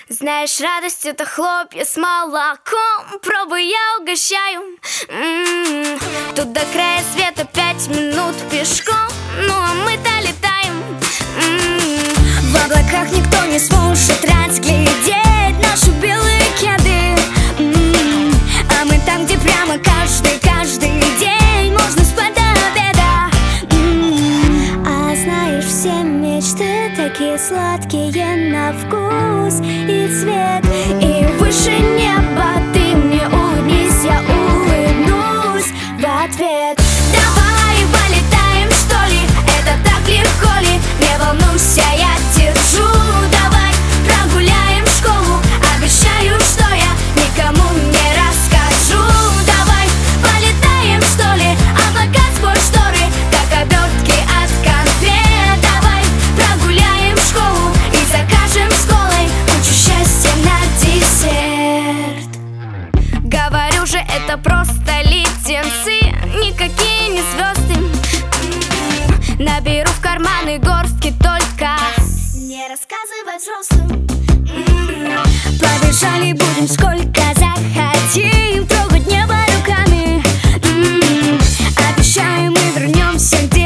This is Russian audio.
Знаешь, радость — это хлопья с молоком. Пробуй, я угощаю. Тут до края света 5 минут пешком. Ну а мы-то летаем. В облаках никто не сможет разглядеть наши белые кеды. А мы там, где прямо каждый день можно спать до обеда. А знаешь, все мечты такие сладкие на вкус и цвет. И выше неба ты мне улыбнись, я улыбнусь в ответ. Давай полетаем, что ли? Это так легко ли? Не волнуйся, я держу. Давай прогуляем школу. Обещаю, что я никому не расскажу. Давай полетаем, что ли? Облака сквозь шторы, как обертки от конфет. Давай прогуляем школу и закажем с колой кучу счастья на десерт. Говорю же, это просто леденцы, никакие не звезды. Наберу в карманы горстки только. Не рассказывай взрослым. Побежали будем сколько захотим, трогать небо руками. Обещаем, мы вернемся.